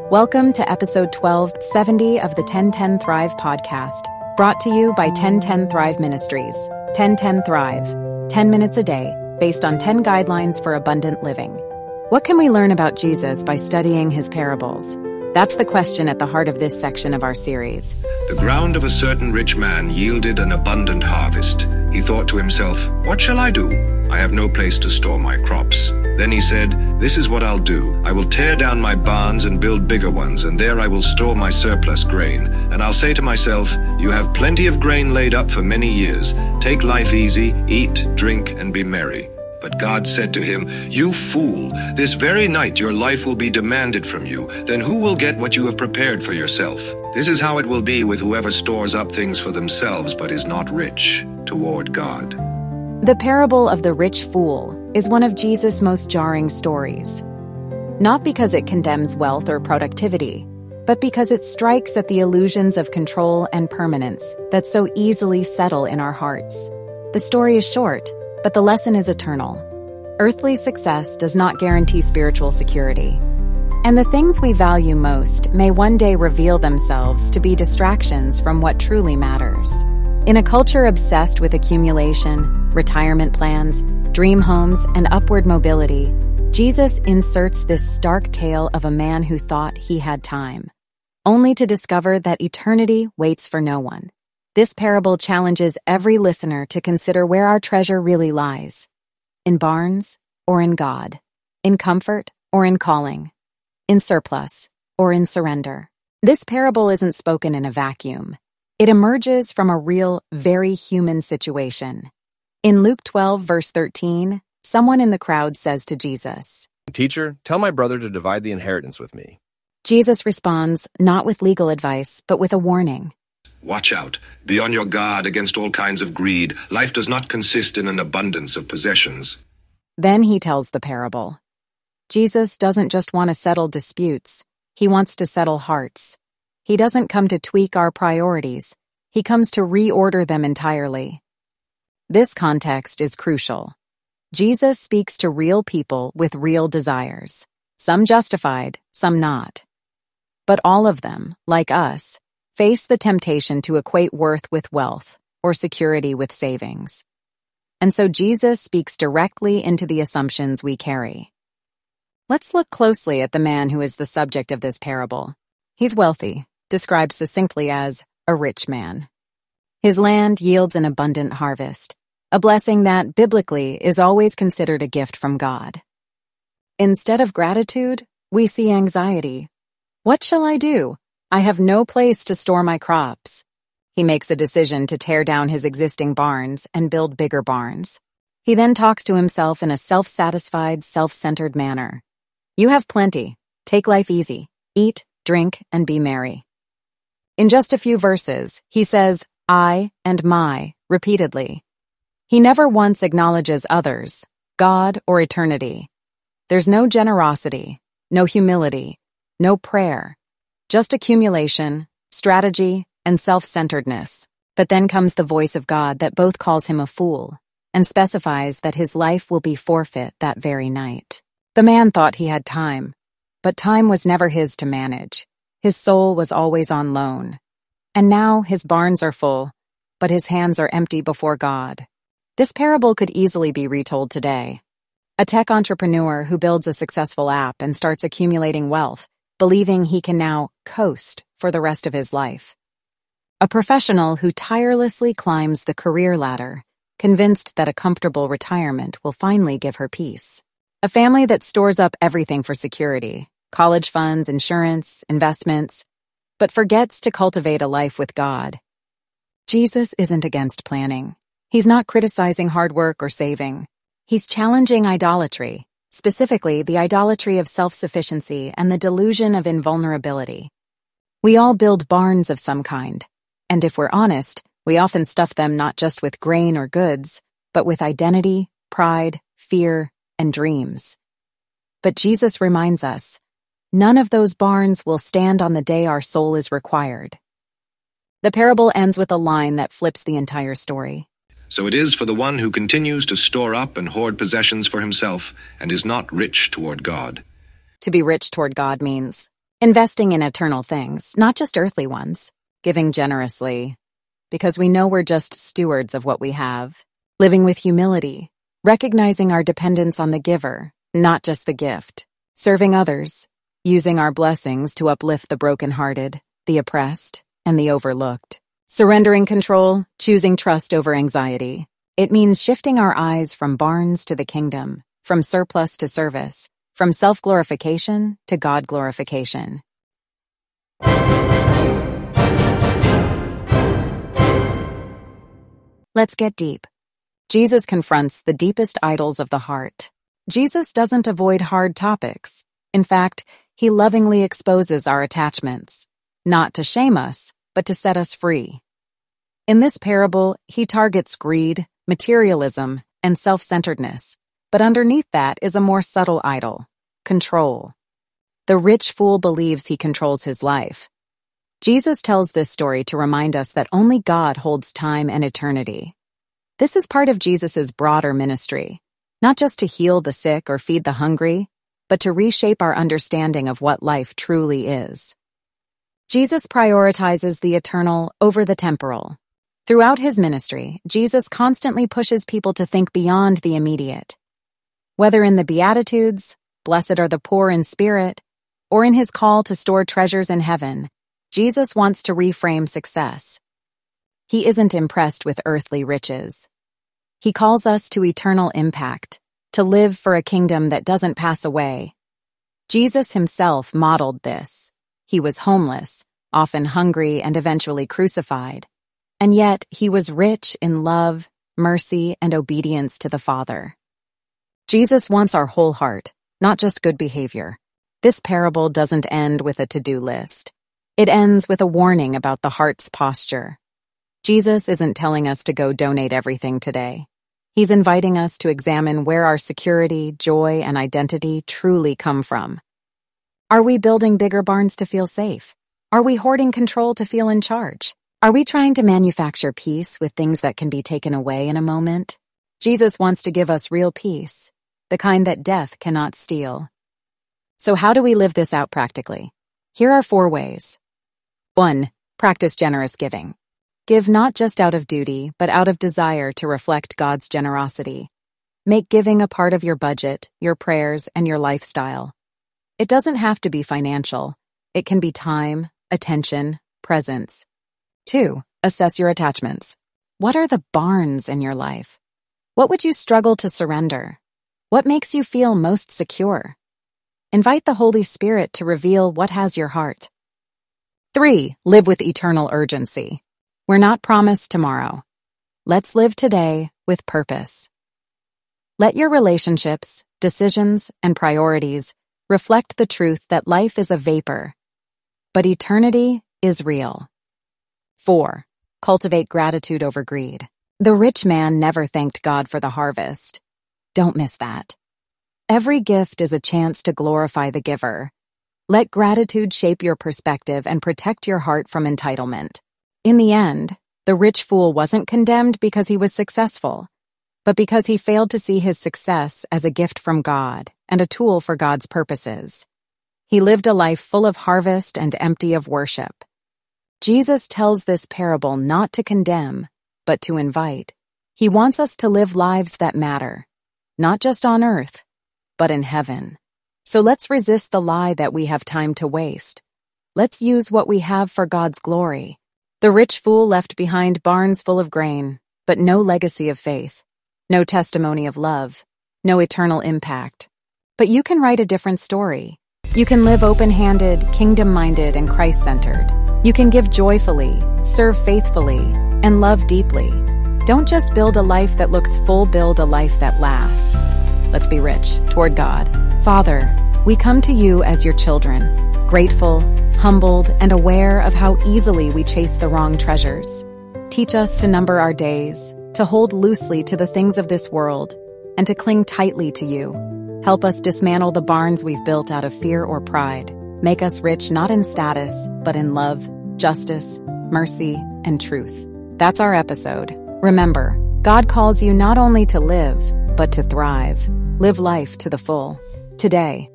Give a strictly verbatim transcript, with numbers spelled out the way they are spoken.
Welcome to episode twelve seventy of the ten ten Thrive podcast, brought to you by ten ten Thrive Ministries. ten ten Thrive, ten minutes a day, based on ten guidelines for abundant living. What can we learn about Jesus by studying his parables? That's the question at the heart of this section of our series. The ground of a certain rich man yielded an abundant harvest. He thought to himself, "What shall I do? I have no place to store my crops." Then he said, "This is what I'll do. I will tear down my barns and build bigger ones, and there I will store my surplus grain. And I'll say to myself, you have plenty of grain laid up for many years. Take life easy, eat, drink, and be merry." But God said to him, "You fool, this very night your life will be demanded from you. Then who will get what you have prepared for yourself? This is how it will be with whoever stores up things for themselves but is not rich toward God." The parable of the rich fool is one of Jesus' most jarring stories. Not because it condemns wealth or productivity, but because it strikes at the illusions of control and permanence that so easily settle in our hearts. The story is short, but the lesson is eternal. Earthly success does not guarantee spiritual security. And the things we value most may one day reveal themselves to be distractions from what truly matters. In a culture obsessed with accumulation, retirement plans, dream homes, and upward mobility, Jesus inserts this stark tale of a man who thought he had time, only to discover that eternity waits for no one. This parable challenges every listener to consider where our treasure really lies: in barns or in God, in comfort or in calling, in surplus or in surrender. This parable isn't spoken in a vacuum. It emerges from a real, very human situation. In Luke twelve, verse thirteen, someone in the crowd says to Jesus, "Teacher, tell my brother to divide the inheritance with me." Jesus responds, not with legal advice, but with a warning. "Watch out. Be on your guard against all kinds of greed. Life does not consist in an abundance of possessions." Then he tells the parable. Jesus doesn't just want to settle disputes. He wants to settle hearts. He doesn't come to tweak our priorities. He comes to reorder them entirely. This context is crucial. Jesus speaks to real people with real desires, some justified, some not. But all of them, like us, face the temptation to equate worth with wealth or security with savings. And so Jesus speaks directly into the assumptions we carry. Let's look closely at the man who is the subject of this parable. He's wealthy, described succinctly as a rich man. His land yields an abundant harvest, a blessing that, biblically, is always considered a gift from God. Instead of gratitude, we see anxiety. What shall I do? I have no place to store my crops. He makes a decision to tear down his existing barns and build bigger barns. He then talks to himself in a self-satisfied, self-centered manner. You have plenty. Take life easy. Eat, drink, and be merry. In just a few verses, he says, I and my, repeatedly. He never once acknowledges others, God or eternity. There's no generosity, no humility, no prayer. Just accumulation, strategy, and self-centeredness. But then comes the voice of God that both calls him a fool and specifies that his life will be forfeit that very night. The man thought he had time, but time was never his to manage. His soul was always on loan. And now his barns are full, but his hands are empty before God. This parable could easily be retold today. A tech entrepreneur who builds a successful app and starts accumulating wealth, believing he can now coast for the rest of his life. A professional who tirelessly climbs the career ladder, convinced that a comfortable retirement will finally give her peace. A family that stores up everything for security, college funds, insurance, investments, but forgets to cultivate a life with God. Jesus isn't against planning. He's not criticizing hard work or saving. He's challenging idolatry. Specifically, the idolatry of self-sufficiency and the delusion of invulnerability. We all build barns of some kind, and if we're honest, we often stuff them not just with grain or goods, but with identity, pride, fear, and dreams. But Jesus reminds us, none of those barns will stand on the day our soul is required. The parable ends with a line that flips the entire story. So it is for the one who continues to store up and hoard possessions for himself and is not rich toward God. To be rich toward God means Investing in eternal things, not just earthly ones. Giving generously, because we know we're just stewards of what we have. Living with humility, recognizing our dependence on the giver, not just the gift. Serving others, using our blessings to uplift the brokenhearted, the oppressed, and the overlooked. Surrendering control, choosing trust over anxiety. It means shifting our eyes from barns to the kingdom, from surplus to service, from self-glorification to God-glorification. Let's get deep. Jesus confronts the deepest idols of the heart. Jesus doesn't avoid hard topics. In fact, he lovingly exposes our attachments, not to shame us, but to set us free. In this parable, he targets greed, materialism, and self-centeredness, but underneath that is a more subtle idol, control. The rich fool believes he controls his life. Jesus tells this story to remind us that only God holds time and eternity. This is part of Jesus' broader ministry, not just to heal the sick or feed the hungry, but to reshape our understanding of what life truly is. Jesus prioritizes the eternal over the temporal. Throughout his ministry, Jesus constantly pushes people to think beyond the immediate. Whether in the Beatitudes, blessed are the poor in spirit, or in his call to store treasures in heaven, Jesus wants to reframe success. He isn't impressed with earthly riches. He calls us to eternal impact, to live for a kingdom that doesn't pass away. Jesus himself modeled this. He was homeless, often hungry, and eventually crucified. And yet, he was rich in love, mercy, and obedience to the Father. Jesus wants our whole heart, not just good behavior. This parable doesn't end with a to-do list. It ends with a warning about the heart's posture. Jesus isn't telling us to go donate everything today. He's inviting us to examine where our security, joy, and identity truly come from. Are we building bigger barns to feel safe? Are we hoarding control to feel in charge? Are we trying to manufacture peace with things that can be taken away in a moment? Jesus wants to give us real peace, the kind that death cannot steal. So how do we live this out practically? Here are four ways. One, practice generous giving. Give not just out of duty, but out of desire to reflect God's generosity. Make giving a part of your budget, your prayers, and your lifestyle. It doesn't have to be financial. It can be time, attention, presence. Two, assess your attachments. What are the barns in your life? What would you struggle to surrender? What makes you feel most secure? Invite the Holy Spirit to reveal what has your heart. Three, live with eternal urgency. We're not promised tomorrow. Let's live today with purpose. Let your relationships, decisions, and priorities reflect the truth that life is a vapor, but eternity is real. Four, cultivate gratitude over greed. The rich man never thanked God for the harvest. Don't miss that. Every gift is a chance to glorify the giver. Let gratitude shape your perspective and protect your heart from entitlement. In the end, the rich fool wasn't condemned because he was successful, but because he failed to see his success as a gift from God and a tool for God's purposes. He lived a life full of harvest and empty of worship. Jesus tells this parable not to condemn, but to invite. He wants us to live lives that matter, not just on earth, but in heaven. So let's resist the lie that we have time to waste. Let's use what we have for God's glory. The rich fool left behind barns full of grain, but no legacy of faith, no testimony of love, no eternal impact. But you can write a different story. You can live open-handed, kingdom-minded, and Christ-centered. You can give joyfully, serve faithfully, and love deeply. Don't just build a life that looks full, build a life that lasts. Let's be rich toward God. Father, we come to you as your children, grateful, humbled, and aware of how easily we chase the wrong treasures. Teach us to number our days, to hold loosely to the things of this world, and to cling tightly to you. Help us dismantle the barns we've built out of fear or pride. Make us rich not in status, but in love, justice, mercy, and truth. That's our episode. Remember, God calls you not only to live, but to thrive. Live life to the full. Today.